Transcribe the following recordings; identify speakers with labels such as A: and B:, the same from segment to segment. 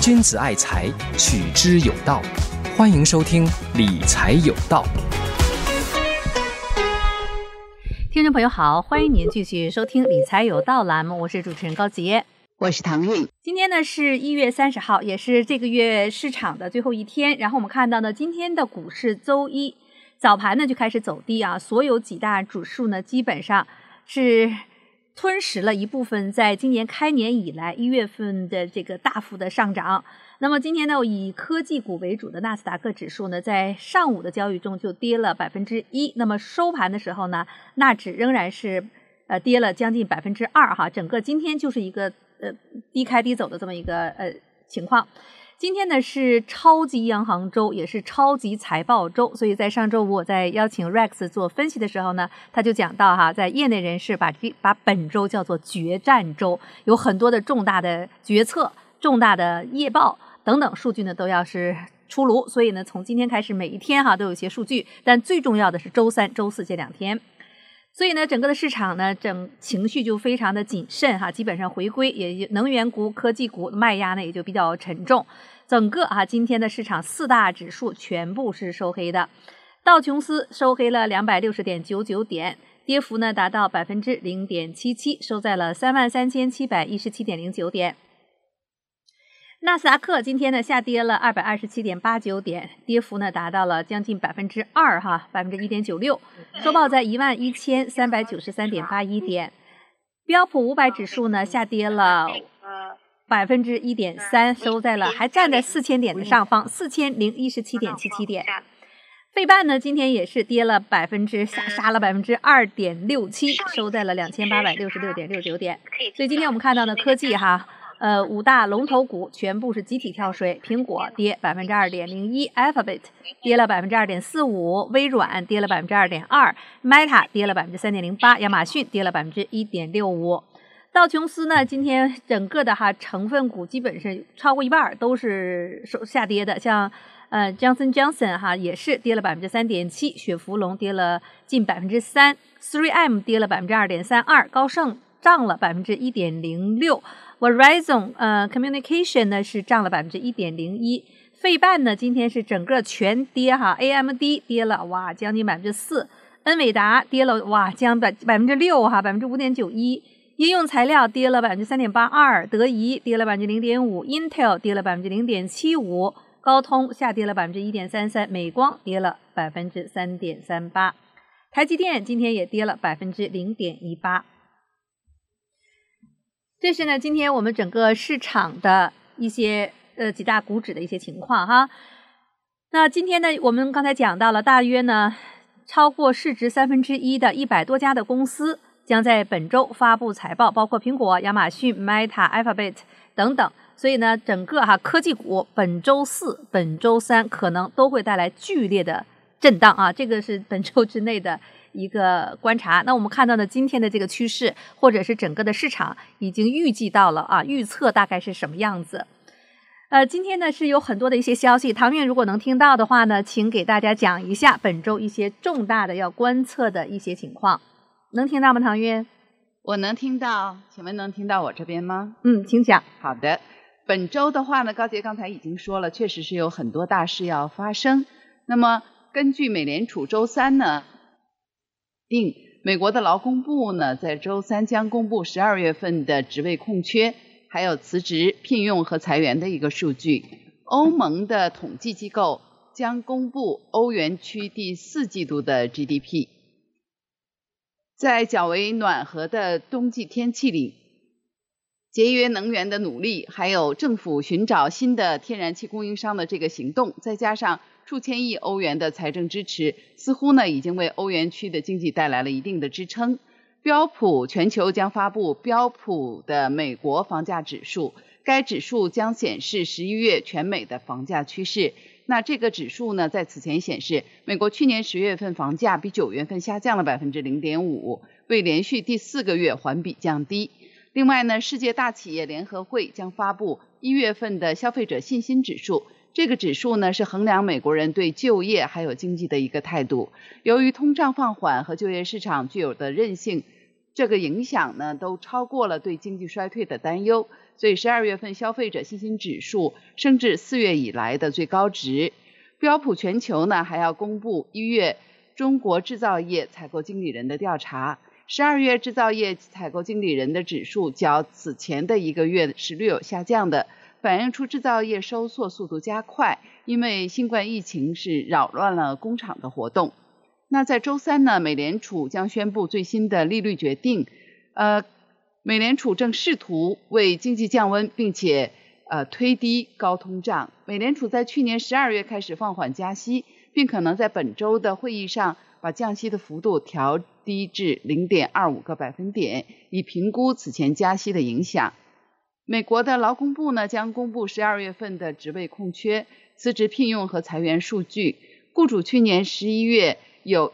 A: 君子爱财，取之有道。欢迎收听理财有道。
B: 听众朋友好，欢迎您继续收听理财有道栏目，我是主持人高杰，
C: 我是唐韵。
B: 今天呢是1月30号，也是这个月市场的最后一天。然后我们看到呢，今天的股市周一早盘呢就开始走低啊，所有几大指数呢基本上是吞噬了一部分在今年开年以来1月份的这个大幅的上涨。那么今天呢，以科技股为主的纳斯达克指数呢，在上午的交易中就跌了1%。那么收盘的时候呢，纳指仍然是跌了将近2%哈。整个今天就是一个低开低走的这么一个情况。今天呢是超级央行周，也是超级财报周，所以在上周五我在邀请 Rex 做分析的时候呢，他就讲到哈，在业内人士把本周叫做决战周，有很多的重大的决策、重大的业报等等数据呢都要是出炉，所以呢从今天开始每一天哈都有一些数据，但最重要的是周三、周四这2天。所以呢，整个的市场呢，情绪就非常的谨慎哈，基本上回归，也能源股、科技股卖压呢也就比较沉重。整个今天的市场4大指数全部是收黑的，道琼斯收黑了260.99点，跌幅呢达到0.77%，收在了33,717.09点。纳斯达克今天呢下跌了227.89点，跌幅呢达到了将近2%哈，1.96%，收报在11,393.81点。标普500指数呢下跌了1.3%，收在了还站在4000点的上方，4017.77点。费半呢今天也是跌了下杀了2.67%，收在了2866.69点。所以今天我们看到的科技哈。5大龙头股全部是集体跳水，苹果跌2.01%， Alphabet 跌了2.45%， 微软跌了2.2%， Meta 跌了3.08%， 亚马逊跌了1.65%。道琼斯呢今天整个的成分股基本上超过一半都是下跌的，像Johnson Johnson 也是跌了3.7%，雪佛龙跌了近3%， 3M 跌了2.32%， 高盛涨了1.06%， Verizon Communication 呢是涨了1.01%， 费半呢今天是整个全跌哈 ，AMD 跌了将近4%， 恩伟达跌了将6%哈，5.91%， 应用材料跌了3.82%， 德仪跌了0.5%， Intel 跌了0.75%， 高通下跌了1.33%， 美光跌了3.38%， 台积电今天也跌了0.18%。这是呢，今天我们整个市场的一些几大股指的一些情况哈。那今天呢，我们刚才讲到了，大约呢超过市值1/3的100多家的公司将在本周发布财报，包括苹果、亚马逊、Meta、Alphabet 等等。所以呢，整个科技股本周四、本周三可能都会带来剧烈的震荡啊，这个是本周之内的一个观察。那我们看到呢，今天的这个趋势或者是整个的市场已经预计到了预测大概是什么样子。今天呢是有很多的一些消息，唐韵如果能听到的话呢，请给大家讲一下本周一些重大的要观测的一些情况。能听到吗，唐韵？
C: 我能听到，请问能听到我这边吗？
B: 请讲。
C: 好的，本周的话呢，高杰刚才已经说了，确实是有很多大事要发生。那么根据美联储周三呢美国的劳工部呢在周三将公布12月份的职位空缺，还有辞职、聘用和裁员的一个数据。欧盟的统计机构将公布欧元区第4季度的 GDP。 在较为暖和的冬季天气里，节约能源的努力，还有政府寻找新的天然气供应商的这个行动，再加上数千亿欧元的财政支持，似乎呢已经为欧元区的经济带来了一定的支撑。标普全球将发布标普的美国房价指数，该指数将显示11月全美的房价趋势。那这个指数呢，在此前显示，美国去年10月份房价比9月份下降了0.5%，为连续第4个月环比降低。另外呢，世界大企业联合会将发布1月份的消费者信心指数，这个指数呢是衡量美国人对就业还有经济的一个态度。由于通胀放缓和就业市场具有的韧性， 这个影响呢都超过了对经济衰退的担忧，所以12月份消费者信心指数升至4月以来的最高值。标普全球呢还要公布1月中国制造业采购经理人的调查，12月制造业采购经理人的指数较此前的一个月是略有下降的，反映出制造业收缩速度加快，因为新冠疫情是扰乱了工厂的活动。那在周三呢，美联储将宣布最新的利率决定。美联储正试图为经济降温，并且推低高通胀。美联储在去年12月开始放缓加息，并可能在本周的会议上把降息的幅度调低至 0.25个百分点，以评估此前加息的影响。美国的劳工部呢将公布12月份的职位空缺、辞职聘用和裁员数据。雇主去年11月有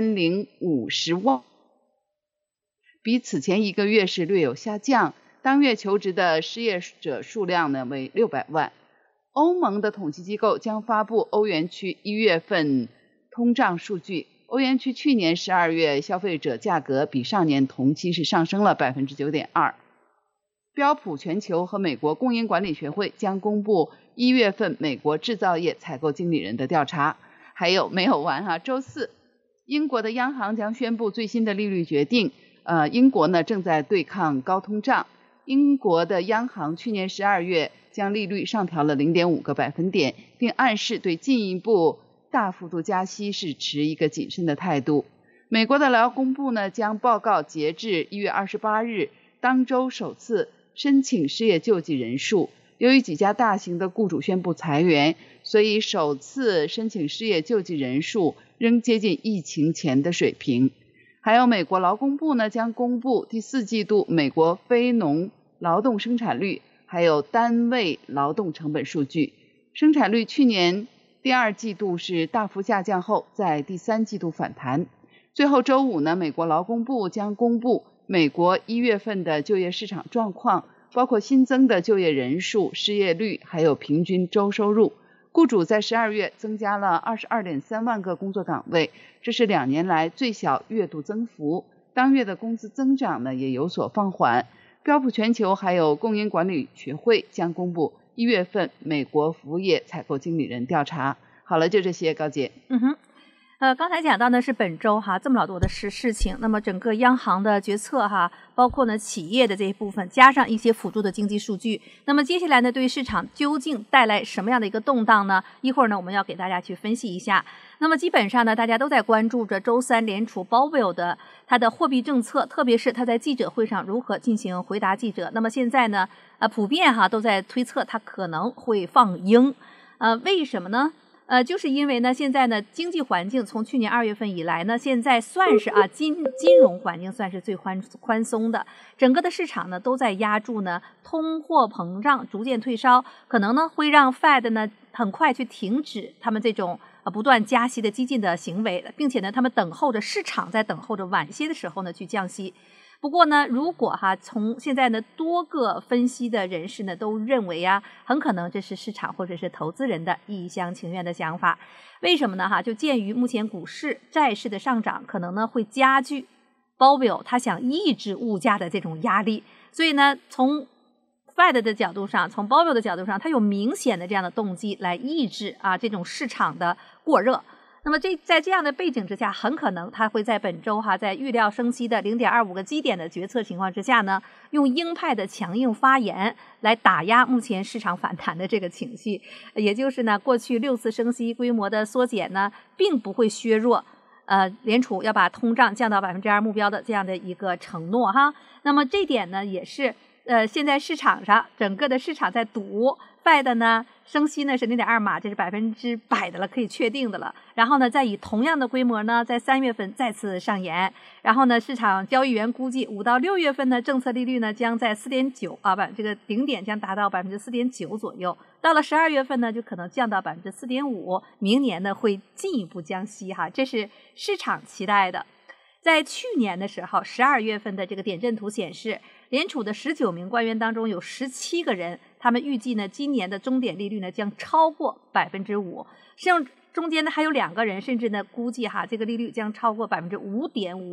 C: 1050万，比此前一个月是略有下降。当月求职的失业者数量呢为600万。欧盟的统计机构将发布欧元区1月份通胀数据。欧元区去年12月消费者价格比上年同期是上升了 9.2%。标普全球和美国供应管理学会将公布1月份美国制造业采购经理人的调查。还有没有完周四，英国的央行将宣布最新的利率决定。英国呢正在对抗高通胀。英国的央行去年12月将利率上调了 0.5个百分点，并暗示对进一步大幅度加息是持一个谨慎的态度。美国的劳工部呢将报告截至1月28日当周首次申请失业救济人数。由于几家大型的雇主宣布裁员，所以首次申请失业救济人数仍接近疫情前的水平。还有美国劳工部呢将公布第4季度美国非农劳动生产率，还有单位劳动成本数据。生产率去年第2季度是大幅下降后，在第3季度反弹。最后周五呢，美国劳工部将公布美国1月份的就业市场状况，包括新增的就业人数、失业率，还有平均周收入。雇主在12月增加了 22.3 万个工作岗位，这是2年来最小月度增幅。当月的工资增长呢也有所放缓。标普全球还有供应管理学会将公布1月份美国服务业采购经理人调查。好了，就这些，高姐。
B: 刚才讲到呢是本周这么老多的事情，那么整个央行的决策包括呢企业的这一部分，加上一些辅助的经济数据，那么接下来呢对市场究竟带来什么样的一个动荡呢？一会儿呢我们要给大家去分析一下。那么基本上呢大家都在关注着周三联储鲍威尔的他的货币政策，特别是他在记者会上如何进行回答记者。那么现在呢普遍都在推测他可能会放鹰。为什么呢？就是因为呢，现在呢，经济环境从去年2月份以来呢，现在算是金融环境算是最宽松的，整个的市场呢都在压住呢通货膨胀逐渐退烧，可能呢会让 Fed 呢很快去停止他们这种不断加息的激进的行为，并且呢，他们等候着市场在等候着晚些的时候呢去降息。不过呢，如果从现在呢多个分析的人士呢都认为很可能这是市场或者是投资人的一厢情愿的想法。为什么呢？就鉴于目前股市、债市的上涨可能呢会加剧鲍威尔他想抑制物价的这种压力，所以呢从 Fed 的角度上，从鲍威尔的角度上，他有明显的这样的动机来抑制这种市场的过热。那么在这样的背景之下，很可能他会在本周在预料升息的 0.25 个基点的决策情况之下呢，用鹰派的强硬发言来打压目前市场反弹的这个情绪。也就是呢，过去6次升息规模的缩减呢，并不会削弱联储要把通胀降到 2% 目标的这样的一个承诺那么这点呢，也是现在市场上整个的市场在赌 Fed 呢升息呢是 0.2 码，这是100%的了，可以确定的了。然后呢再以同样的规模呢在3月份再次上演。然后呢市场交易员估计5到6月份的政策利率呢将在 4.9 这个顶点将达到 4.9 左右，到了12月份呢就可能降到 4.5%， 明年呢会进一步降息这是市场期待的。在去年的时候12月份的这个点阵图显示，联储的19名官员当中有17个人，他们预计呢今年的终点利率呢将超过 5%， 中间呢还有2个人甚至呢估计这个利率将超过 5.5%，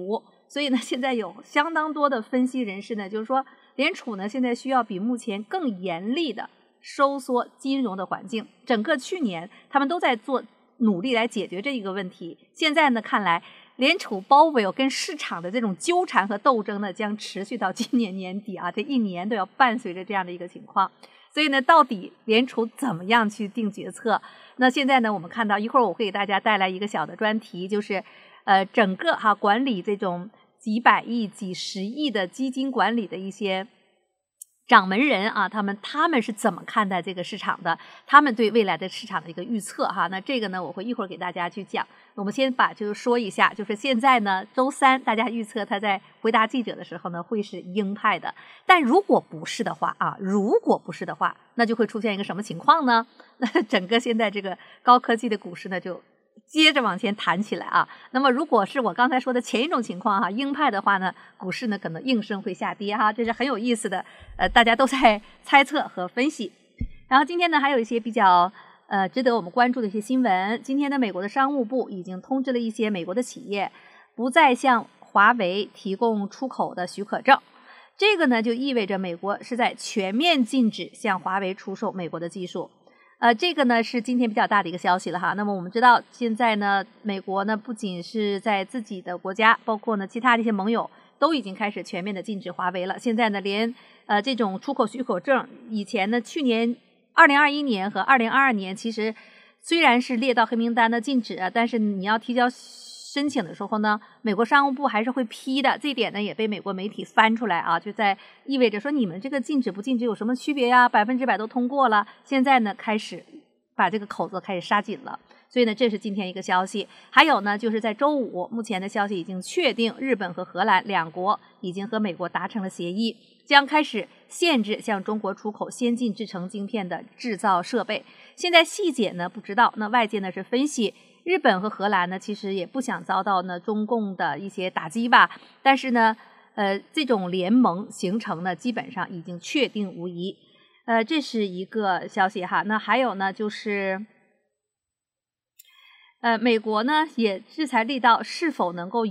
B: 所以呢，现在有相当多的分析人士呢，就是说联储呢现在需要比目前更严厉的收缩金融的环境。整个去年他们都在做努力来解决这一个问题，现在呢看来联储鲍威尔跟市场的这种纠缠和斗争呢将持续到今年年底啊，这一年都要伴随着这样的一个情况。所以呢，到底联储怎么样去定决策？那现在呢，我们看到一会儿我会给大家带来一个小的专题，就是整个管理这种几百亿、几十亿的基金管理的一些掌门人啊，他们是怎么看待这个市场的？他们对未来的市场的一个预测哈。那这个呢，我会一会儿给大家去讲。我们先就是说一下，就是现在呢，周三大家预测他在回答记者的时候呢，会是鹰派的。但如果不是的话啊，那就会出现一个什么情况呢？那整个现在这个高科技的股市呢，就接着往前弹起来啊。那么如果是我刚才说的前一种情况哈，鹰派的话呢，股市呢可能应声会下跌哈，这是很有意思的，大家都在猜测和分析。然后今天呢还有一些比较值得我们关注的一些新闻。今天的美国的商务部已经通知了一些美国的企业不再向华为提供出口的许可证。这个呢就意味着美国是在全面禁止向华为出售美国的技术。这个呢是今天比较大的一个消息了哈。那么我们知道现在呢，美国呢不仅是在自己的国家，包括呢其他的一些盟友都已经开始全面的禁止华为了。现在呢连这种出口许可证，以前呢去年2021年和2022年其实虽然是列到黑名单的禁止，但是你要提交申请的时候呢，美国商务部还是会批的。这一点呢也被美国媒体翻出来啊，就在意味着说你们这个禁止不禁止有什么区别呀？100%都通过了，现在呢开始把这个口子开始杀紧了。所以呢这是今天一个消息。还有呢就是在周五，目前的消息已经确定，日本和荷兰两国已经和美国达成了协议，将开始限制向中国出口先进制程晶片的制造设备。现在细节呢不知道，那外界呢是分析日本和荷兰呢其实也不想遭到呢中共的一些打击吧，但是呢这种联盟形成呢基本上已经确定无疑。这是一个消息哈。那还有呢就是美国呢也制裁力道是否能够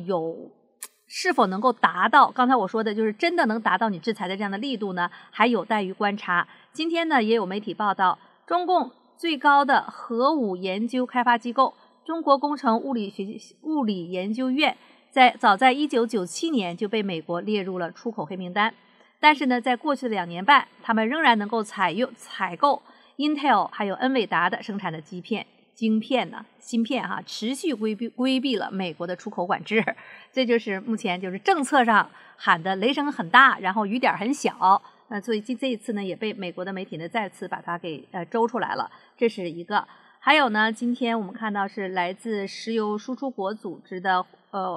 B: 达到刚才我说的就是真的能达到你制裁的这样的力度呢，还有待于观察。今天呢也有媒体报道，中共最高的核武研究开发机构中国工程物理研究院早在1997年就被美国列入了出口黑名单。但是呢在过去的2年半，他们仍然能够采购 Intel 还有恩伟达的生产的芯片哈，持续规避了美国的出口管制。这就是目前就是政策上喊的雷声很大，然后雨点很小。所以这一次呢也被美国的媒体呢再次把它给揪出来了，这是一个。还有呢，今天我们看到是来自石油输出国组织的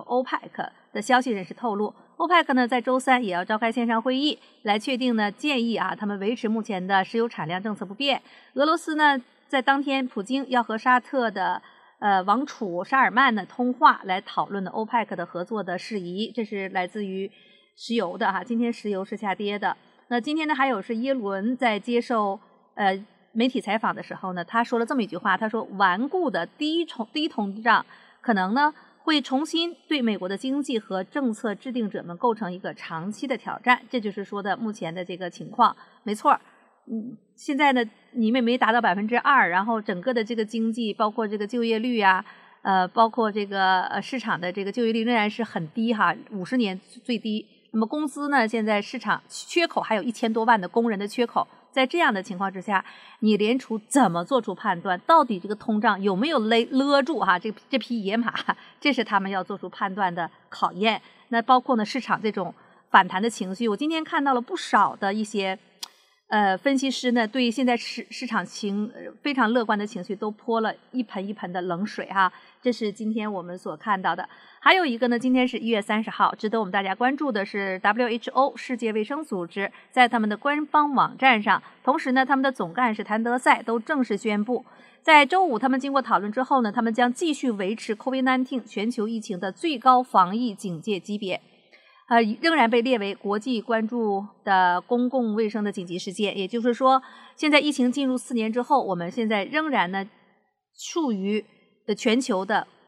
B: OPEC 的消息人士透露，OPEC 呢在周三也要召开线上会议，来确定呢建议他们维持目前的石油产量政策不变。俄罗斯呢在当天，普京要和沙特的王储沙尔曼呢通话，来讨论的 OPEC 的合作的事宜。这是来自于石油的哈，今天石油是下跌的。那今天呢还有是耶伦在接受媒体采访的时候呢，他说了这么一句话，他说顽固的低通胀可能呢会重新对美国的经济和政策制定者们构成一个长期的挑战。这就是说的目前的这个情况。没错，现在呢你们没达到2%，然后整个的这个经济包括这个就业率啊包括这个市场的这个就业率仍然是很低哈，50年最低。那么工资呢现在市场缺口还有1000多万的工人的缺口。在这样的情况之下，你联储怎么做出判断？到底这个通胀有没有勒住这匹野马？这是他们要做出判断的考验。那包括呢市场这种反弹的情绪，我今天看到了不少的一些分析师呢对现在市场非常乐观的情绪都泼了一盆一盆的冷水哈。这是今天我们所看到的。还有一个呢，今天是1月30号，值得我们大家关注的是 WHO 世界卫生组织在他们的官方网站上，同时呢他们的总干事谭德赛都正式宣布，在周五他们经过讨论之后呢，他们将继续维持 COVID-19 全球疫情的最高防疫警戒级别，仍然被列为国际关注的公共卫生的紧急事件。也就是说，现在疫情进入4年之后，我们现在仍然呢处于全球的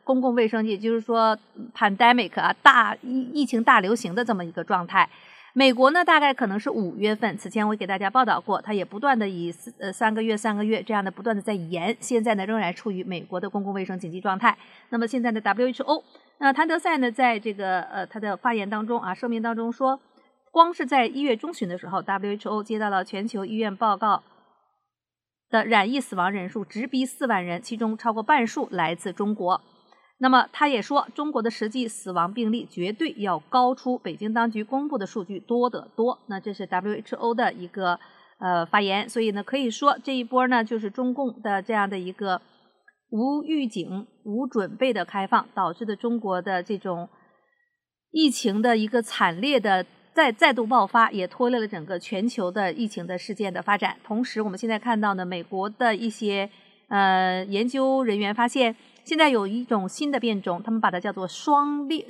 B: 公共卫生，也就是说 pandemic 啊，疫情大流行的这么一个状态。美国呢，大概可能是5月份，此前我给大家报道过，它也不断的以3个月这样的不断的在延，现在呢仍然处于美国的公共卫生紧急状态。那么现在的 WHO， 那谭德赛呢在这个他的发言当中声明当中说，光是在1月中旬的时候 ，WHO 接到了全球医院报告的染疫死亡人数直逼4万人，其中超过半数来自中国。那么他也说，中国的实际死亡病例绝对要高出北京当局公布的数据多得多。那这是 WHO 的一个发言，所以呢，可以说这一波呢，就是中共的这样的一个无预警、无准备的开放，导致的中国的这种疫情的一个惨烈的再度爆发，也拖累了整个全球的疫情的事件的发展。同时，我们现在看到呢，美国的一些研究人员发现，现在有一种新的变种，他们把它叫做双猎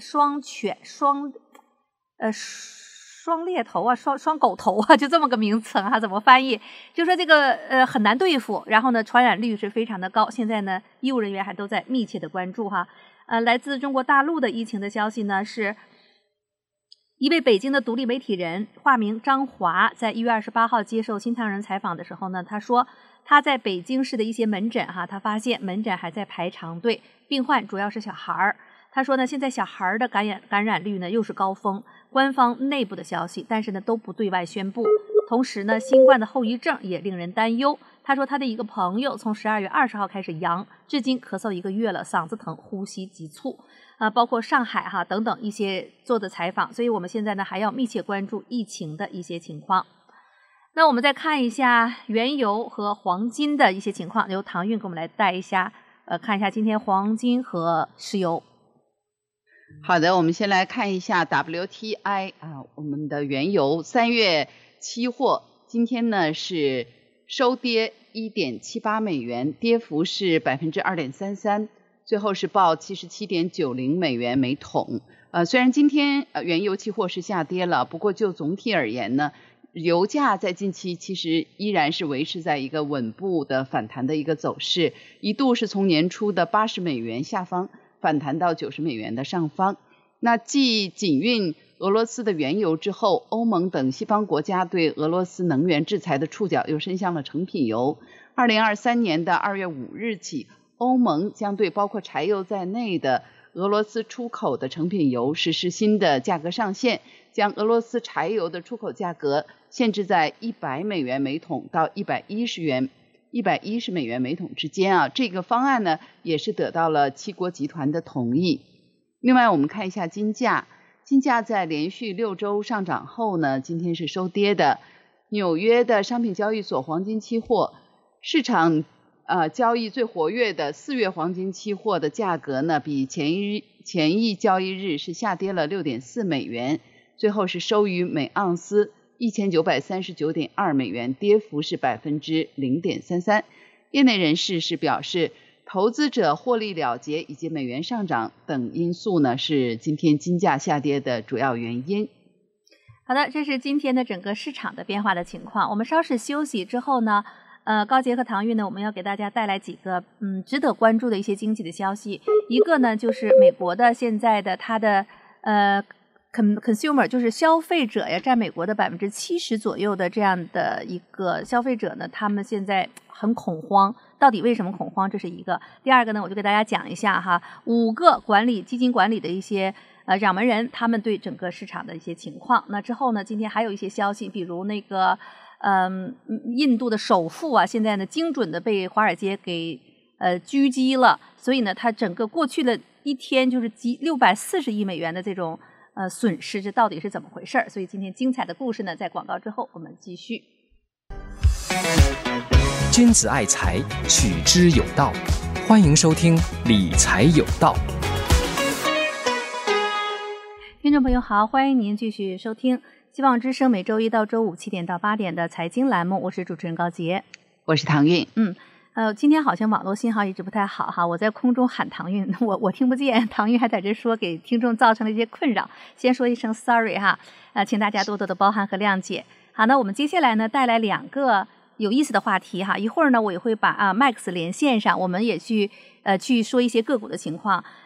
B: 头啊，双狗头啊，就这么个名词啊，怎么翻译？就说这个很难对付，然后呢传染率是非常的高。现在呢，医务人员还都在密切的关注哈。来自中国大陆的疫情的消息呢，是一位北京的独立媒体人，化名张华，在1月28号接受新唐人采访的时候呢，他说他在北京市的一些门诊他发现门诊还在排长队，病患主要是小孩儿。他说呢，现在小孩的感染率呢又是高峰，官方内部的消息，但是呢都不对外宣布。同时呢，新冠的后遗症也令人担忧。他说他的一个朋友从12月20号开始阳，至今咳嗽1个月了，嗓子疼，呼吸急促。包括上海等等一些做的采访，所以我们现在呢还要密切关注疫情的一些情况。那我们再看一下原油和黄金的一些情况，由唐韵给我们来带一下，看一下今天黄金和石油。
C: 好的，我们先来看一下 WTI 我们的原油3月期货今天呢是收跌 1.78 美元，跌幅是 2.33%， 最后是报 77.90 美元每桶。虽然今天原油期货是下跌了，不过就总体而言呢，油价在近期其实依然是维持在一个稳步的反弹的一个走势，一度是从年初的80美元下方反弹到90美元的上方。那继禁运俄罗斯的原油之后，欧盟等西方国家对俄罗斯能源制裁的触角又伸向了成品油。2023年的2月5日起，欧盟将对包括柴油在内的俄罗斯出口的成品油实施新的价格上限，将俄罗斯柴油的出口价格限制在100美元每桶到110美元每桶之间这个方案呢也是得到了7国集团的同意。另外我们看一下金价在连续6周上涨后呢，今天是收跌的。纽约的商品交易所黄金期货市场交易最活跃的4月黄金期货的价格呢，比前一交易日是下跌了 6.4 美元，最后是收于每盎司 1939.2 美元，跌幅是 0.33%。 业内人士是表示，投资者获利了结以及美元上涨等因素呢，是今天金价下跌的主要原因。
B: 好的，这是今天的整个市场的变化的情况。我们稍事休息之后呢，高杰和唐韵呢，我们要给大家带来几个值得关注的一些经济的消息。一个呢，就是美国的现在的它的consumer 就是消费者呀，占美国的70%左右的这样的一个消费者呢，他们现在很恐慌。到底为什么恐慌？这是一个。第二个呢，我就给大家讲一下5个基金管理的一些掌门人，他们对整个市场的一些情况。那之后呢，今天还有一些消息，比如那个印度的首富现在呢精准的被华尔街给狙击了，所以呢，他整个过去的一天就是640亿美元的这种损失，这到底是怎么回事？所以今天精彩的故事呢，在广告之后我们继续。
A: 君子爱财，取之有道。欢迎收听理财有道。
B: 听众朋友好，欢迎您继续收听希望之声每周一到周五7点到8点的财经栏目，我是主持人高杰，
C: 我是唐韵。
B: 今天好像网络信号一直不太好我在空中喊唐韵，我听不见，唐韵还在这说，给听众造成了一些困扰，先说一声 sorry 请大家多多的包涵和谅解。好，那我们接下来呢带来2个有意思的话题一会儿呢我也会把Max 连线上，我们也去说一些个股的情况。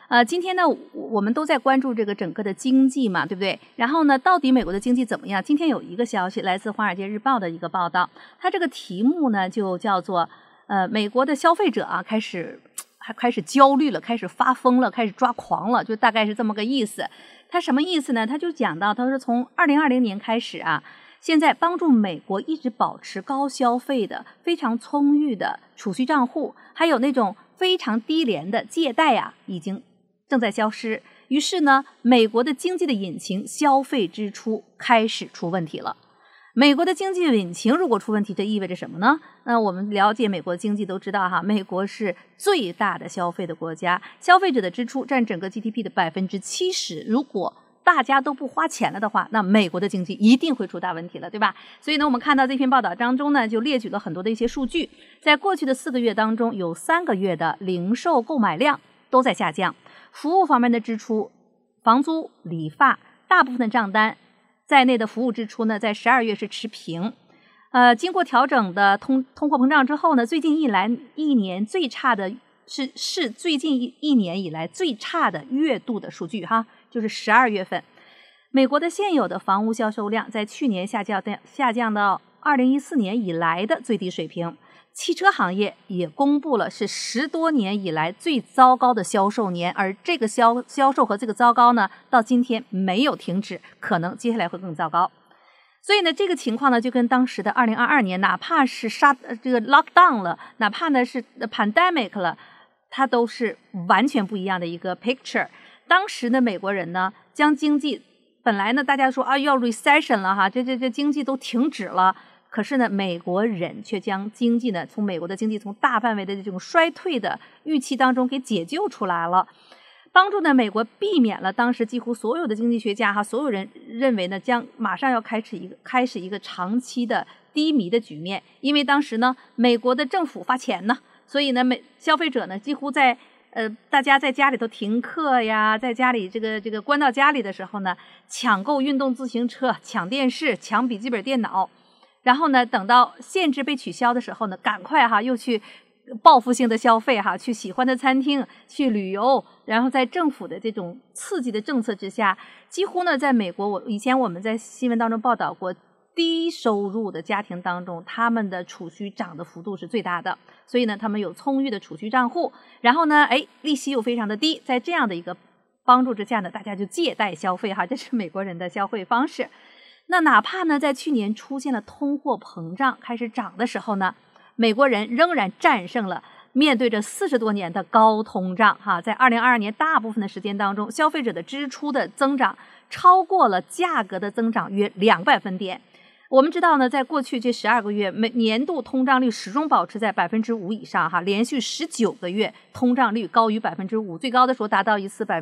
B: 今天呢，我们都在关注这个整个的经济嘛，对不对？然后呢，到底美国的经济怎么样？今天有一个消息来自《华尔街日报》的一个报道，它这个题目呢就叫做美国的消费者啊开始焦虑了，开始发疯了，开始抓狂了，就大概是这么个意思。它什么意思呢？他就讲到，他说从2020年开始啊，现在帮助美国一直保持高消费的、非常充裕的储蓄账户，还有那种非常低廉的借贷啊，已经正在消失。于是呢，美国的经济的引擎消费支出开始出问题了。美国的经济引擎如果出问题，这意味着什么呢？那我们了解美国经济都知道哈，美国是最大的消费的国家，消费者的支出占整个 GDP 的70%。如果大家都不花钱了的话，那美国的经济一定会出大问题了，对吧？所以呢，我们看到这篇报道当中呢，就列举了很多的一些数据，在过去的4个月当中，有3个月的零售购买量都在下降，服务方面的支出，房租、理发，大部分的账单在内的服务支出呢，在12月是持平。经过调整的通货膨胀之后呢，最近一年最差的是最近一年以来最差的月度的数据哈，就是12月份。美国的现有的房屋销售量在去年下降到2014年以来的最低水平。汽车行业也公布了是10多年以来最糟糕的销售年，而这个销售和这个糟糕呢，到今天没有停止，可能接下来会更糟糕。所以呢，这个情况呢，就跟当时的2022年，哪怕是这个 lockdown 了，哪怕呢是 pandemic 了，它都是完全不一样的一个 picture。当时的美国人呢，将经济本来呢，大家说啊要 recession 了哈，这经济都停止了。可是呢，美国人却将经济呢，从美国的经济从大范围的这种衰退的预期当中给解救出来了，帮助呢美国避免了当时几乎所有的经济学家所有人认为呢将马上要开始一个长期的低迷的局面。因为当时呢，美国的政府发钱呢，所以呢消费者呢几乎在大家在家里头停课呀，在家里这个关到家里的时候呢，抢购运动自行车、抢电视、抢笔记本电脑。然后呢，等到限制被取消的时候呢，赶快又去报复性的消费去喜欢的餐厅、去旅游。然后在政府的这种刺激的政策之下，几乎呢，在美国，以前我们在新闻当中报道过，低收入的家庭当中，他们的储蓄涨的幅度是最大的。所以呢，他们有充裕的储蓄账户，然后呢，利息又非常的低，在这样的一个帮助之下呢，大家就借贷消费这是美国人的消费方式。那哪怕呢，在去年出现了通货膨胀开始涨的时候呢，美国人仍然战胜了面对着40多年的高通胀在2022年大部分的时间当中，消费者的支出的增长超过了价格的增长约2百分点。我们知道呢，在过去这12个月，年度通胀率始终保持在5%以上连续19个月通胀率高于5%，最高的时候达到一次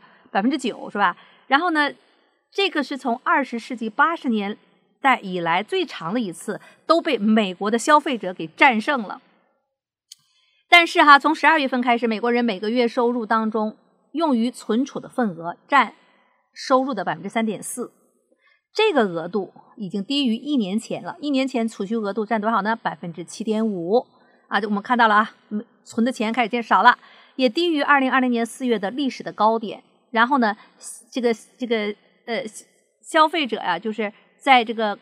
B: 9%是吧？然后呢，这个是从20世纪80年代以来最长的一次，都被美国的消费者给战胜了。但是从12月份开始，美国人每个月收入当中用于存储的份额占收入的3.4%，这个额度已经低于1年前了。1年前储蓄额度占多少呢？7.5%我们看到了存的钱开始减少了，也低于2020年4月的历史的高点。然后呢，这个消费者就是在这个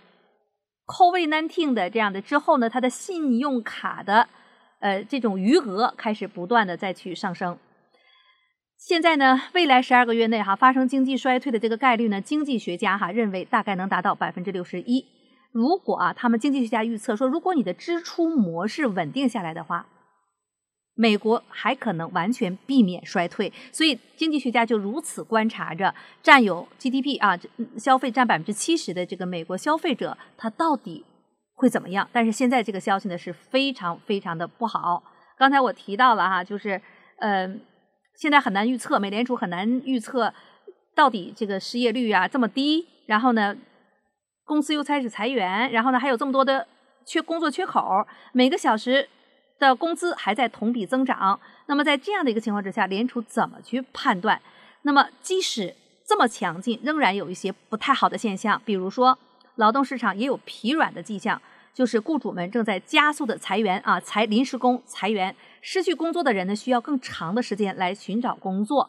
B: COVID-19 的这样的之后呢，他的信用卡的这种余额开始不断的再去上升。现在呢，未来12个月内发生经济衰退的这个概率呢，经济学家认为大概能达到61%。如果他们经济学家预测说，如果你的支出模式稳定下来的话，美国还可能完全避免衰退。所以经济学家就如此观察着占有 GDP 消费占70%的这个美国消费者，他到底会怎么样？但是现在这个消息呢是非常非常的不好。刚才我提到了就是现在很难预测，美联储很难预测到底这个失业率这么低，然后呢公司又开始裁员，然后呢还有这么多的工作缺口，每个小时的工资还在同比增长。那么在这样的一个情况之下，联储怎么去判断？那么即使这么强劲，仍然有一些不太好的现象，比如说劳动市场也有疲软的迹象，就是雇主们正在加速的裁员临时工裁员，失去工作的人呢需要更长的时间来寻找工作。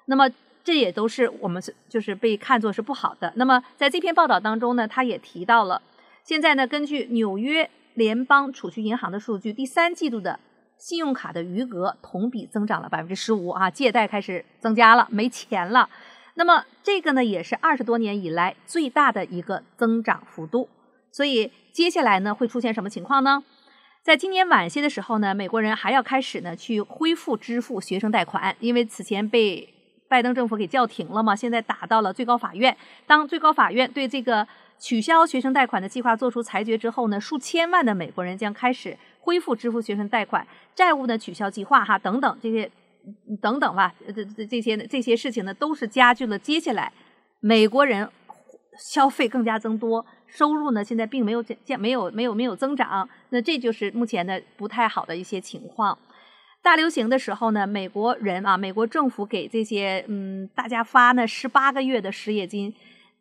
B: 那么这也都是我们就是被看作是不好的。那么在这篇报道当中呢，他也提到了，现在呢，根据纽约联邦储蓄银行的数据，第3季度的信用卡的余额同比增长了15%啊，借贷开始增加了，没钱了。那么这个呢，也是20多年以来最大的一个增长幅度。所以接下来呢，会出现什么情况呢？在今年晚些的时候呢，美国人还要开始呢去恢复支付学生贷款，因为此前被拜登政府给叫停了嘛，现在打到了最高法院。当最高法院对这个取消学生贷款的计划做出裁决之后呢，数千万的美国人将开始恢复支付学生贷款，债务的取消计划等等这些等等吧，这些事情呢，都是加剧了接下来美国人消费更加增多，收入呢现在并没有增长，那这就是目前的不太好的一些情况。大流行的时候呢，美国政府给这些大家发呢18个月的失业金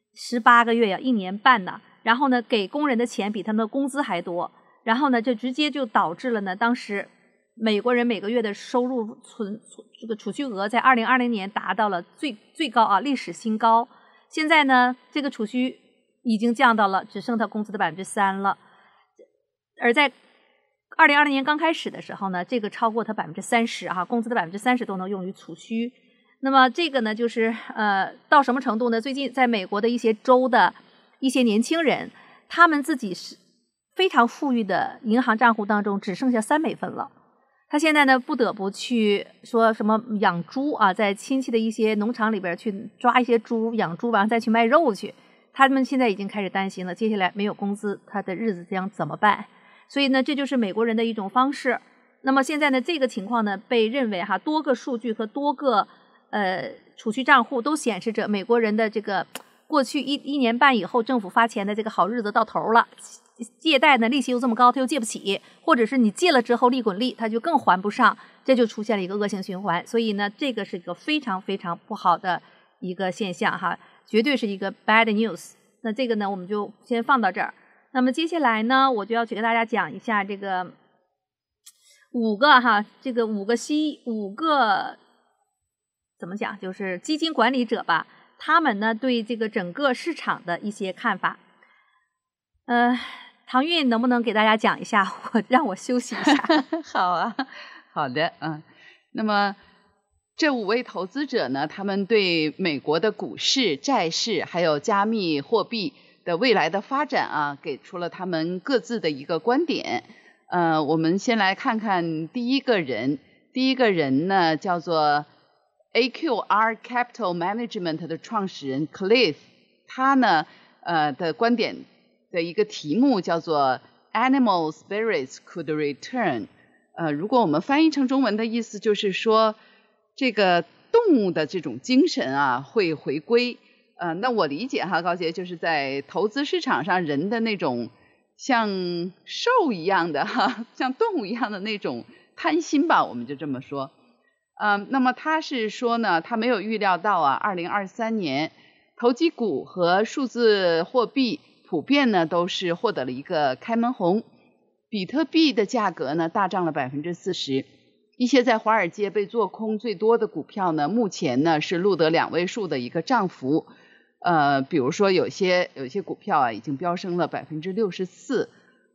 B: ，18个月呀，1年半呢，然后呢给工人的钱比他们的工资还多，然后呢这直接就导致了呢当时美国人每个月的收入这个储蓄额在2020年达到了最高啊历史新高。现在呢这个储蓄已经降到了只剩他工资的3%了，而在2020年刚开始的时候呢，这个超过它30%哈，工资的30%都能用于储蓄。那么这个呢，就是到什么程度呢？最近在美国的一些州的一些年轻人，他们自己是非常富裕的银行账户当中只剩下3美分了。他现在呢不得不去说什么养猪啊，在亲戚的一些农场里边去抓一些猪养猪，完了再去卖肉去。他们现在已经开始担心了，接下来没有工资，他的日子将怎么办？所以呢，这就是美国人的一种方式。那么现在呢，这个情况呢，被认为多个数据和多个储蓄账户都显示着美国人的这个过去一年半以后政府发钱的这个好日子到头了。借贷呢利息又这么高，他又借不起，或者是你借了之后利滚利，他就更还不上，这就出现了一个恶性循环。所以呢，这个是一个非常非常不好的一个现象绝对是一个 bad news。那这个呢，我们就先放到这儿。那么接下来呢，我就要去给大家讲一下这个5个怎么讲，就是基金管理者吧，他们呢对这个整个市场的一些看法。唐韵能不能给大家讲一下？让我休息一下。
C: 好啊，好的，那么这5位投资者呢，他们对美国的股市、债市还有加密货币的未来的发展给出了他们各自的一个观点。我们先来看看第一个人呢叫做 AQR Capital Management 的创始人 Cliff， 他呢的观点的一个题目叫做 Animal Spirits Could Return。如果我们翻译成中文的意思就是说，这个动物的这种精神会回归。那我理解高杰，就是在投资市场上人的那种像兽一样的像动物一样的那种贪心吧，我们就这么说。那么他是说呢，他没有预料到2023年投机股和数字货币普遍呢都是获得了一个开门红，比特币的价格呢大涨了40%，一些在华尔街被做空最多的股票呢，目前呢是录得2位数的一个涨幅。比如说有些股票已经飙升了64%。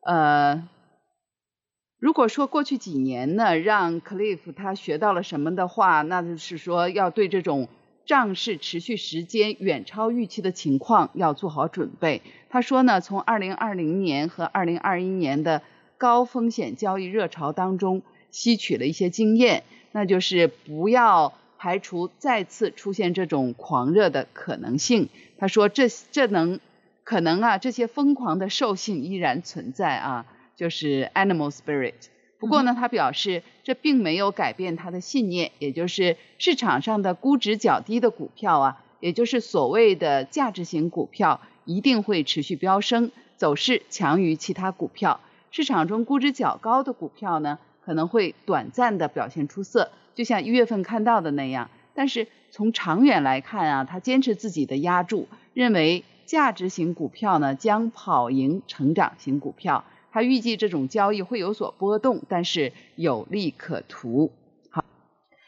C: 如果说过去几年呢，让 Cliff 他学到了什么的话，那就是说要对这种涨势持续时间远超预期的情况要做好准备。他说呢，从2020年和2021年的高风险交易热潮当中吸取了一些经验，那就是不要排除再次出现这种狂热的可能性。他说可能这些疯狂的兽性依然存在就是 animal spirit。 不过呢，他表示这并没有改变他的信念，也就是市场上的估值较低的股票也就是所谓的价值型股票一定会持续飙升，走势强于其他股票。市场中估值较高的股票呢，可能会短暂的表现出色，就像1月份看到的那样。但是从长远来看他坚持自己的押注，认为价值型股票呢将跑赢成长型股票。他预计这种交易会有所波动，但是有利可图。好，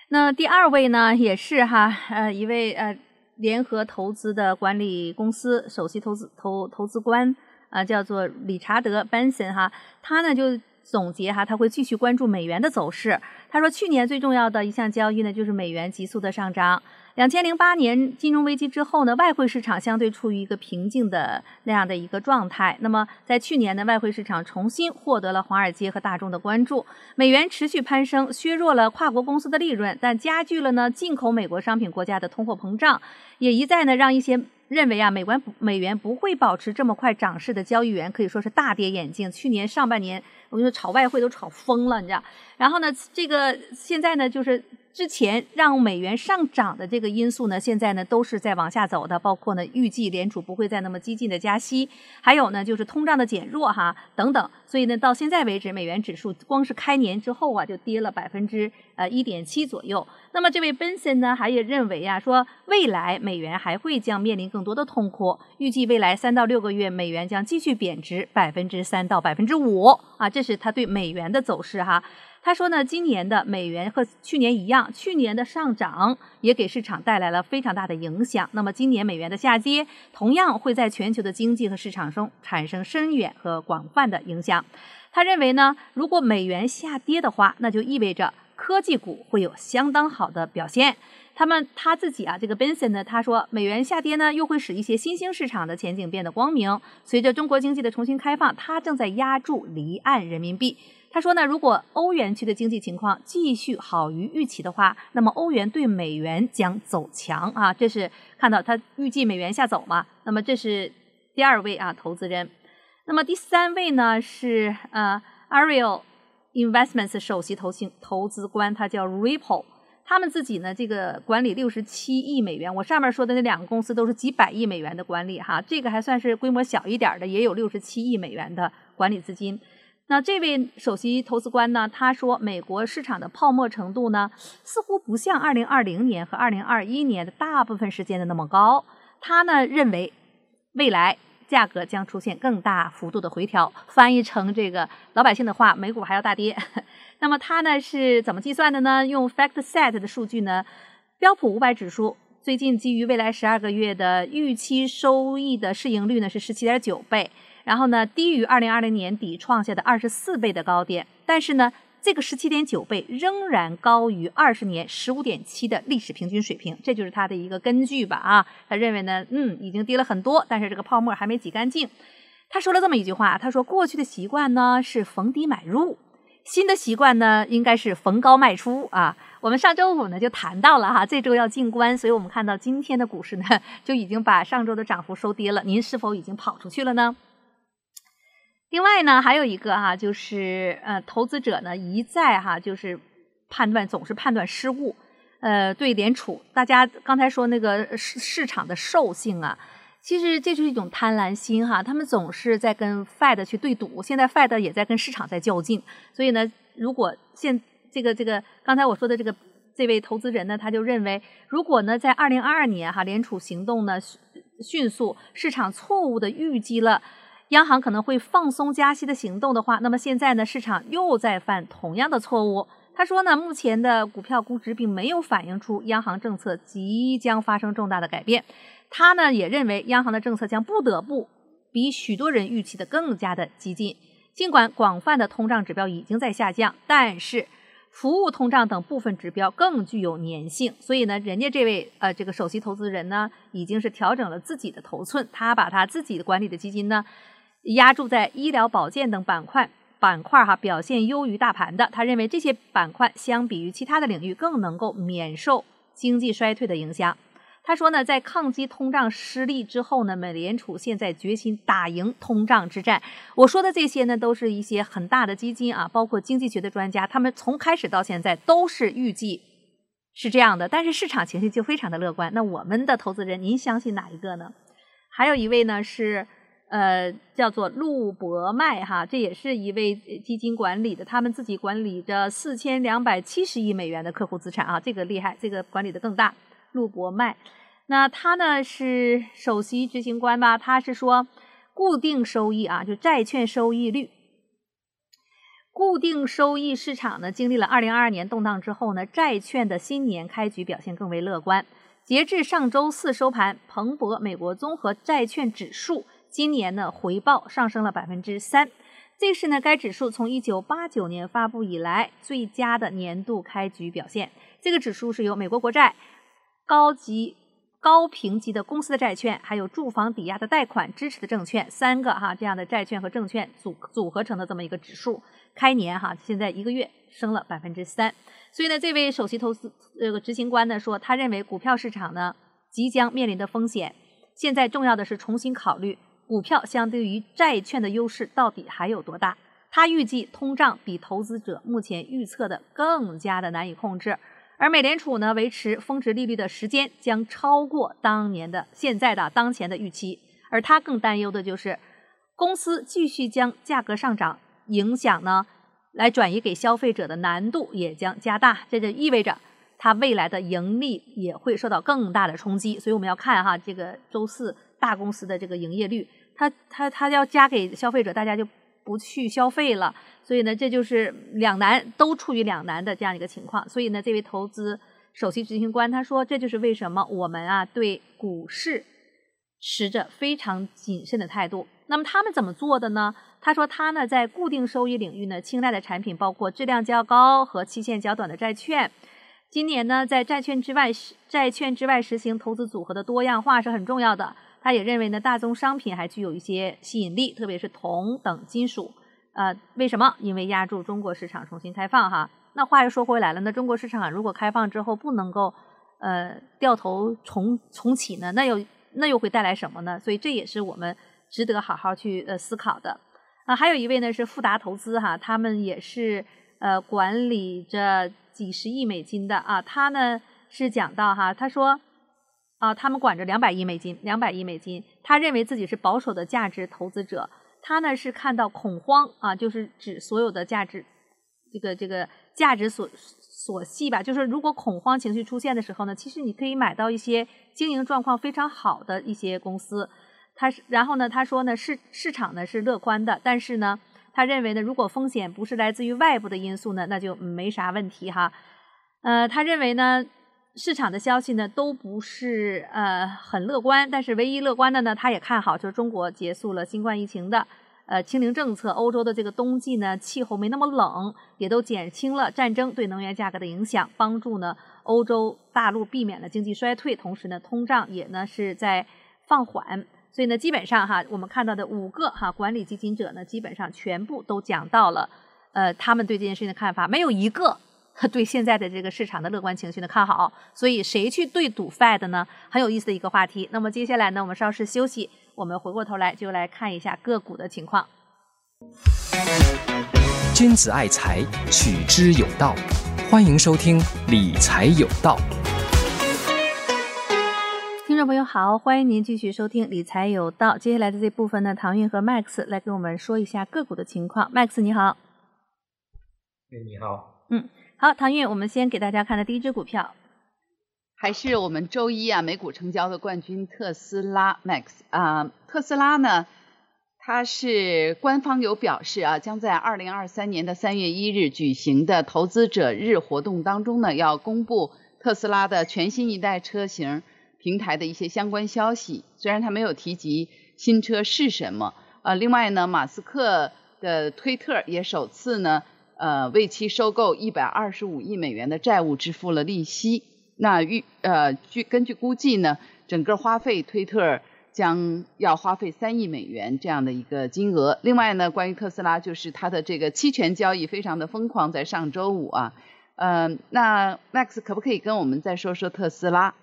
B: 那第2位呢，也是一位联合投资的管理公司首席投资官叫做理查德·班森他呢就总结他会继续关注美元的走势。他说，去年最重要的一项交易呢，就是美元急速的上涨。2008年金融危机之后呢，外汇市场相对处于一个平静的那样的一个状态。那么在去年呢，外汇市场重新获得了华尔街和大众的关注，美元持续攀升，削弱了跨国公司的利润，但加剧了呢进口美国商品国家的通货膨胀，也一再呢让一些认为美元不会保持这么快涨势的交易员可以说是大跌眼镜。去年上半年我跟你说炒外汇都炒疯了，你知道。然后呢，这个现在呢就是之前让美元上涨的这个因素呢，现在呢都是在往下走的，包括呢预计联储不会再那么激进的加息，还有呢就是通胀的减弱等等。所以呢到现在为止，美元指数光是开年之后就跌了1.7%左右。那么这位 Benson 呢还也认为说未来美元还会将面临更多的痛苦，预计未来3到6个月美元将继续贬值3%到5%这是他对美元的走势他说呢，今年的美元和去年一样，去年的上涨也给市场带来了非常大的影响。那么今年美元的下跌同样会在全球的经济和市场中产生深远和广泛的影响。他认为呢，如果美元下跌的话，那就意味着科技股会有相当好的表现。他自己这个 Benson 呢，他说美元下跌呢，又会使一些新兴市场的前景变得光明。随着中国经济的重新开放，它正在压住离岸人民币。他说呢，如果欧元区的经济情况继续好于预期的话，那么欧元对美元将走强这是看到他预计美元下走嘛。那么这是第2位投资人。那么第3位呢是Ariel Investments 首席投资官，他叫 Ripple。他们自己呢，这个管理67亿美元，我上面说的那2个公司都是几百亿美元的管理这个还算是规模小一点的，也有67亿美元的管理资金。那这位首席投资官呢，他说美国市场的泡沫程度呢，似乎不像2020年和2021年的大部分时间的那么高。他呢认为未来价格将出现更大幅度的回调，翻译成这个老百姓的话，美股还要大跌。那么他呢是怎么计算的呢？用 FactSet 的数据呢，标普500指数最近基于未来12个月的预期收益的市盈率呢是 17.9 倍，然后呢低于2020年底创下的24倍的高点，但是呢这个 17.9 倍仍然高于20年 15.7 的历史平均水平，这就是他的一个根据吧他认为呢已经跌了很多，但是这个泡沫还没挤干净。他说了这么一句话，他说过去的习惯呢是逢低买入，新的习惯呢应该是逢高卖出我们上周五呢就谈到了这周要静观，所以我们看到今天的股市呢就已经把上周的涨幅收跌了，您是否已经跑出去了呢？另外呢还有一个就是投资者呢一再就是总是判断失误，对联储，大家刚才说那个市场的兽性其实这就是一种贪婪心他们总是在跟 Fed 去对赌，现在 Fed 也在跟市场在较劲，所以呢如果这个刚才我说的这位投资人呢，他就认为如果呢在2022年联储行动呢迅速，市场错误的预计了央行可能会放松加息的行动的话，那么现在呢市场又在犯同样的错误。他说呢，目前的股票估值并没有反映出央行政策即将发生重大的改变。他呢也认为央行的政策将不得不比许多人预期的更加的激进。尽管广泛的通胀指标已经在下降，但是服务通胀等部分指标更具有粘性，所以呢人家这位这个首席投资人呢已经是调整了自己的头寸，他把他自己的管理的基金呢押注在医疗保健等板块表现优于大盘的。他认为这些板块相比于其他的领域更能够免受经济衰退的影响。他说呢，在抗击通胀失利之后呢，美联储现在决心打赢通胀之战。我说的这些呢，都是一些很大的基金包括经济学的专家，他们从开始到现在都是预计是这样的，但是市场情绪就非常的乐观。那我们的投资人，您相信哪一个呢？还有一位呢是叫做陆博迈这也是一位基金管理的，他们自己管理着4270亿美元的客户资产这个厉害，这个管理的更大。陆博迈，那他呢是首席执行官吧，他是说固定收益就债券收益率， 固定收益市场呢，经历了2022年动荡之后呢，债券的新年开局表现更为乐观。截至上周四收盘，彭博美国综合债券指数今年呢回报上升了3%，这是呢该指数从1989年发布以来最佳的年度开局表现。这个指数是由美国国债、高评级的公司的债券，还有住房抵押的贷款支持的证券3个这样的债券和证券组合成的这么一个指数。开年现在1个月升了3%，所以呢，这位首席投资执行官呢说，他认为股票市场呢即将面临的风险，现在重要的是重新考虑股票相对于债券的优势到底还有多大。他预计通胀比投资者目前预测的更加的难以控制，而美联储呢维持峰值利率的时间将超过当前的预期，而他更担忧的就是公司继续将价格上涨影响呢来转移给消费者的难度也将加大，这就意味着它未来的盈利也会受到更大的冲击。所以我们要看这个周四大公司的这个营业率，它要加给消费者，大家就不去消费了，所以呢这就是都处于两难的这样一个情况。所以呢这位投资首席执行官他说，这就是为什么我们对股市持着非常谨慎的态度。那么他们怎么做的呢？他说他呢在固定收益领域呢青睐的产品包括质量较高和期限较短的债券。今年呢在债券之外实行投资组合的多样化是很重要的。他也认为呢大宗商品还具有一些吸引力，特别是铜等金属。为什么？因为压住中国市场重新开放那话又说回来了，那中国市场如果开放之后不能够掉头重启呢，那又会带来什么呢？所以这也是我们值得好好去思考的。还有一位呢是富达投资他们也是管理着几十亿美金的他呢是讲到他说他们管着200亿美金，他认为自己是保守的价值投资者。他呢是看到恐慌就是指所有的价值这个价值所系吧，就是如果恐慌情绪出现的时候呢，其实你可以买到一些经营状况非常好的一些公司。然后呢他说呢市场呢是乐观的，但是呢他认为呢如果风险不是来自于外部的因素呢，那就没啥问题他认为呢市场的消息呢都不是很乐观，但是唯一乐观的呢他也看好就是中国结束了新冠疫情的清零政策，欧洲的这个冬季呢气候没那么冷，也都减轻了战争对能源价格的影响，帮助呢欧洲大陆避免了经济衰退，同时呢通胀也呢是在放缓。所以呢基本上我们看到的5个管理基金者呢基本上全部都讲到了他们对这件事情的看法，没有一个对现在的这个市场的乐观情绪的看好。所以谁去对赌 Fed 呢？很有意思的一个话题。那么接下来呢我们稍事休息，我们回过头来就来看一下个股的情况。
A: 君子爱财，取之有道。欢迎收听理财有道。
B: 听众朋友好，欢迎您继续收听理财有道。接下来的这部分呢，唐韵和 Max 来给我们说一下个股的情况。Max 你好。
D: 你好。
B: 好，唐韵，我们先给大家看的第一只股票
C: 还是我们周一美股成交的冠军特斯拉 Max 特斯拉呢它是官方有表示将在2023年的3月1日举行的投资者日活动当中呢要公布特斯拉的全新一代车型平台的一些相关消息，虽然他没有提及新车是什么。另外呢马斯克的推特也首次呢为其收购125亿美元的债务支付了利息。那根据估计呢整个花费推特将要花费3亿美元这样的一个金额。另外呢关于特斯拉就是它的这个期权交易非常的疯狂，在上周五那 Max 可不可以跟我们再说说特斯拉？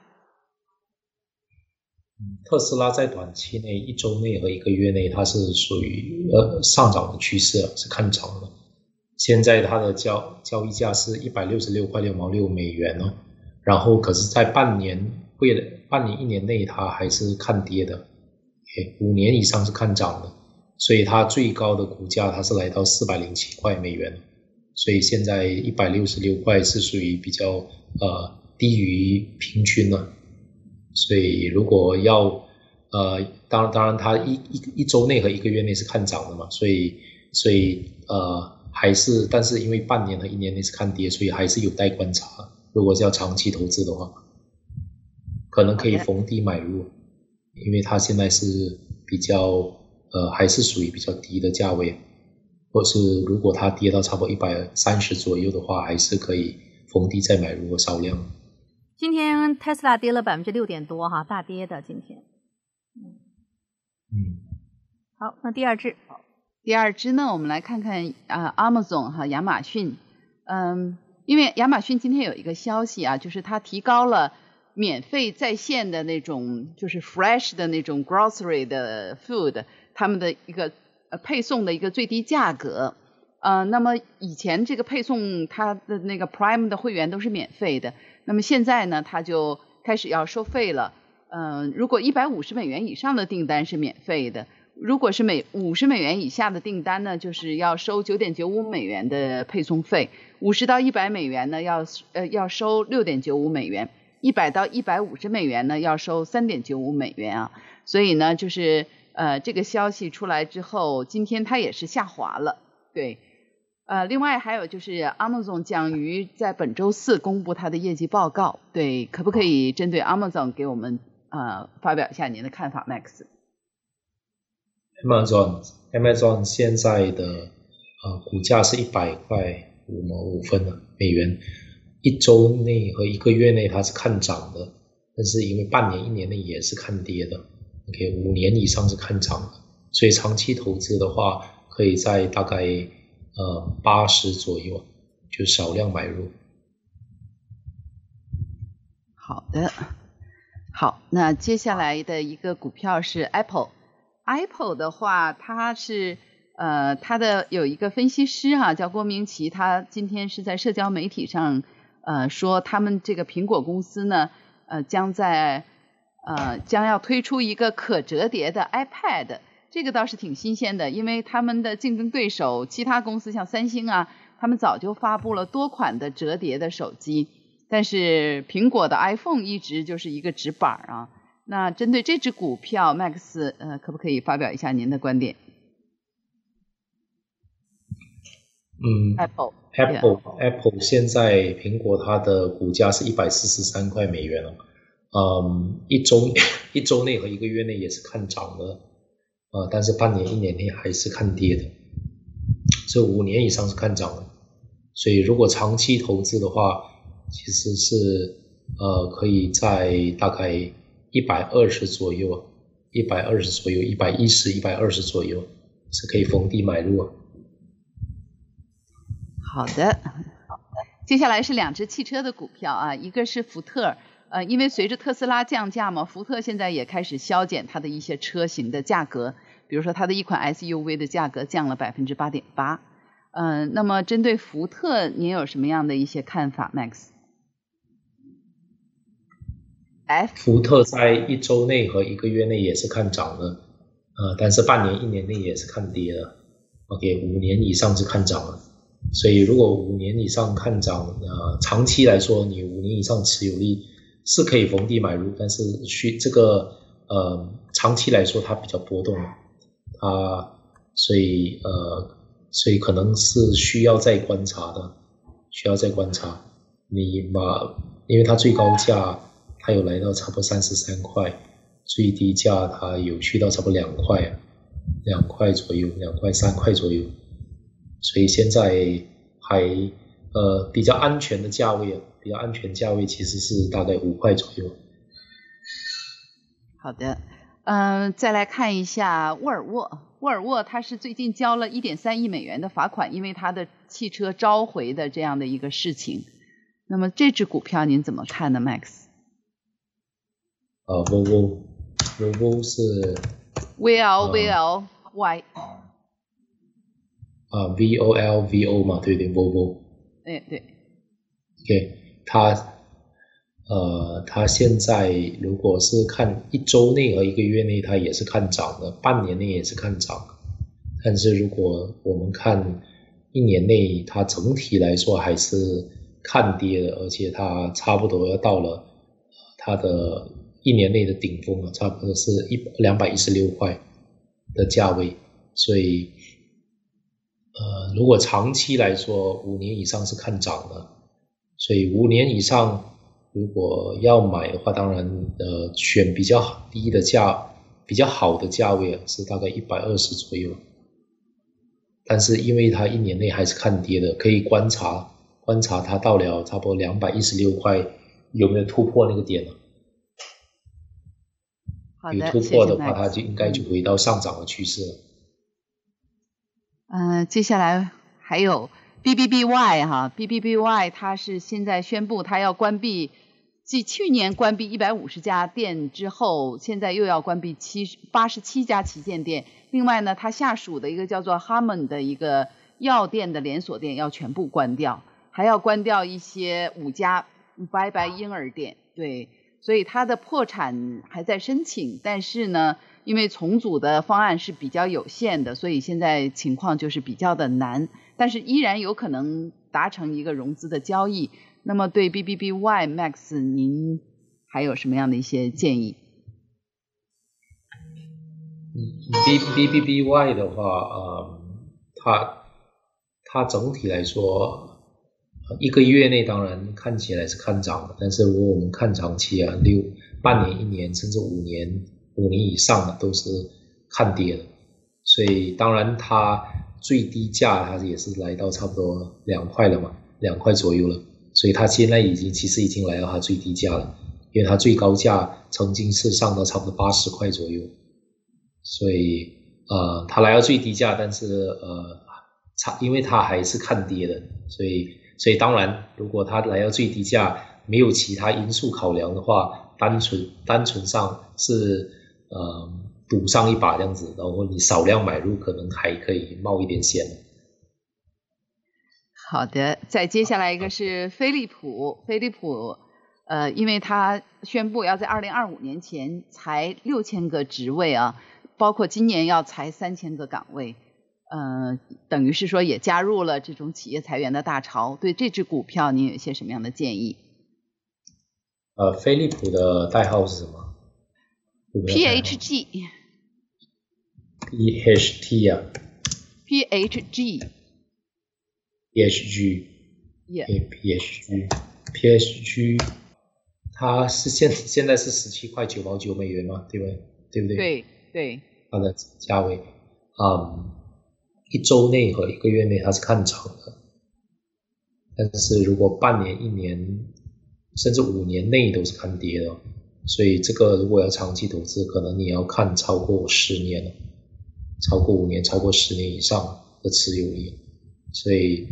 D: 特斯拉在短期内1周内和1个月内它是属于上涨的趋势是看涨的。现在它的交易价是166块6毛6美元然后可是在半年1年内它还是看跌的，5年以上是看涨的，所以它最高的股价它是来到407块美元，所以现在166块是属于比较低于平均了。所以如果要当然它一周内和1个月内是看涨的嘛，所以但是因为半年和1年内是看跌，所以还是有待观察。如果是要长期投资的话，可能可以逢低买入，因为它现在是比较还是属于比较低的价位，或是如果它跌到差不多130左右的话，还是可以逢低再买入少量。
B: 今天 Tesla 跌了6%多哈，大跌的今天。好，那第二支
C: 呢，我们来看看Amazon 哈，亚马逊。因为亚马逊今天有一个消息啊，就是它提高了免费在线的那种就是 fresh 的那种 grocery 的 food 他们的一个配送的一个最低价格。那么以前这个配送它的那个 Prime 的会员都是免费的，那么现在呢它就开始要收费了。如果$150以上的订单是免费的，如果是$50以下的订单呢，就是要收$9.95的配送费，$50到$100呢要收$6.95，$100到$150呢要收$3.95啊。所以呢，就是这个消息出来之后，今天它也是下滑了，对。另外还有就是 Amazon 将于在本周4公布它的业绩报告，对，可不可以针对 Amazon 给我们发表一下您的看法 Max？
D: Amazon 现在的股价是$100.5美元，一周内和1个月内它是看涨的，但是因为半年1年内也是看跌的。5年以上是看涨的，所以长期投资的话，可以在大概80左右，就少量买入。
C: 好的，好，那接下来的一个股票是 Apple。Apple 的话，它是它的有一个分析师叫郭明奇，他今天是在社交媒体上说他们这个苹果公司呢将要推出一个可折叠的 iPad， 这个倒是挺新鲜的，因为他们的竞争对手其他公司像三星他们早就发布了多款的折叠的手机，但是苹果的 iPhone 一直就是一个直板那针对这只股票 Max 可不可以发表一下您的观点
D: ？Apple 现在苹果它的股价是$143了。一周内和1个月内也是看涨的，但是半年1年内还是看跌的，这5年以上是看涨的。所以如果长期投资的话，其实是可以在大概120左右，120左右，110、120左右是可以逢低买入。
C: 好的，接下来是2只汽车的股票一个是福特。因为随着特斯拉降价嘛，福特现在也开始削减它的一些车型的价格，比如说它的一款 SUV 的价格降了8.8%。那么针对福特，您有什么样的一些看法 ，Max？
D: 福特在1周内和1个月内也是看涨的，但是半年1年内也是看跌的。5年以上是看涨的，所以如果5年以上看涨，长期来说，你5年以上持有率是可以逢低买入，但是这个长期来说它比较波动，所以可能是需要再观察的，因为它最高价它有来到差不多33块，最低价它有去到差不多2块左右，2块3块左右，所以现在还比较安全的价位其实是大概5块左右。
C: 好的，再来看一下沃尔沃它是最近交了$1.3亿的罚款，因为它的汽车召回的这样的一个事情。那么这只股票您怎么看呢 Max？
D: Volvo 是
C: VLY
D: VOLVO 嘛，对 Volvo。
C: 对。
D: 它现在如果是看1周内和1个月内，它也是看涨的，半年内也是看涨。但是如果我们看1年内，它整体来说还是看跌的，而且它差不多要到了它的1年内的顶峰了，差不多是216块的价位，所以如果长期来说5年以上是看涨的，所以5年以上如果要买的话，当然选比较低的比较好的价位是大概120左右，但是因为它1年内还是看跌的，可以观察它到了差不多216块有没有突破那个点了。
C: 好的，
D: 有突破的话，
C: 谢谢 Max，
D: 它就应该就回到上涨的趋势了。
C: 接下来还有 BBBY 哈 ，BBBY 它是现在宣布它要关闭，继去年关闭150家店之后，现在又要关闭87家旗舰店。另外呢，它下属的一个叫做 Harmon 的一个药店的连锁店要全部关掉，还要关掉一些5家拜拜婴儿店。对，所以它的破产还在申请，但是呢，因为重组的方案是比较有限的，所以现在情况就是比较的难，但是依然有可能达成一个融资的交易。那么对 BBBY Max 您还有什么样的一些建议
D: ？BBBY 的话，它整体来说1个月内当然看起来是看涨的，但是如果我们看长期半年、1年甚至5年以上的都是看跌的，所以当然它最低价它也是来到差不多2块了嘛，2块左右了，所以它现在其实已经来到它最低价了，因为它最高价曾经是上到差不多80块左右，所以它来到最低价，但是因为它还是看跌的，所以当然如果它来到最低价没有其他因素考量的话，单纯上是赌上一把这样子，然后你少量买入可能还可以冒一点险。
C: 好的，再接下来一个是飞利浦，因为它宣布要在2025年前裁6000个职位啊，包括今年要裁3000个岗位，等于是说也加入了这种企业裁员的大潮。对这只股票您有一些什么样的建议？
D: 飞利浦的代号是什么？
C: PHG
D: 啊
C: PHG
D: PHG 它是现在是17块9毛9美元嘛，对不对？
C: 对，
D: 它的价位1周内和1个月内它是看涨的，但是如果半年、1年甚至5年内都是看跌的，所以这个如果要长期投资，可能你要看超过10年了，超过5年、超过10年以上的持有力。所以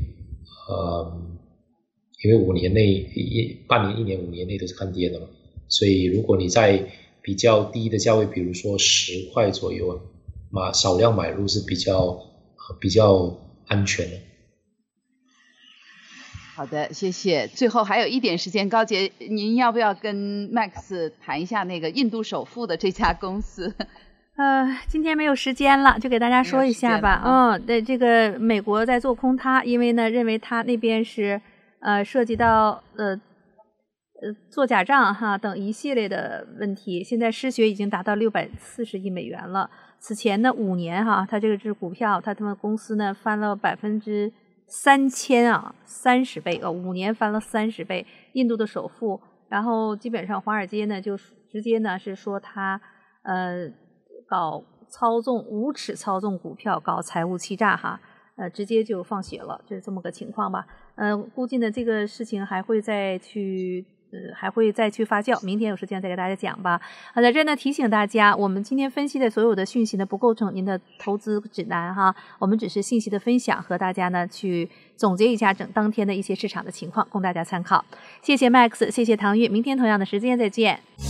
D: 因为5年内半年、1年、5年内都是看跌的嘛，所以如果你在比较低的价位，比如说10块左右少量买入是比较安全的。
C: 好的，谢谢。最后还有一点时间，高姐，您要不要跟 Max 谈一下那个印度首富的这家公司？
B: 今天没有时间了，就给大家说一下吧。对，这个美国在做空它，因为呢认为它那边是涉及到做假账等一系列的问题，现在失血已经达到640亿美元了。此前呢5年它这只股票，他们公司呢翻了3000%，30倍5年翻了30倍。印度的首富，然后基本上华尔街呢就直接呢是说他搞无耻操纵股票，搞财务欺诈直接就放血了，就是这么个情况吧。估计呢这个事情还会再去发酵，明天有时间再给大家讲吧。在这呢提醒大家，我们今天分析的所有的讯息呢不构成您的投资指南我们只是信息的分享，和大家呢去总结一下当天的一些市场的情况，供大家参考。谢谢 Max， 谢谢唐玉，明天同样的时间再见。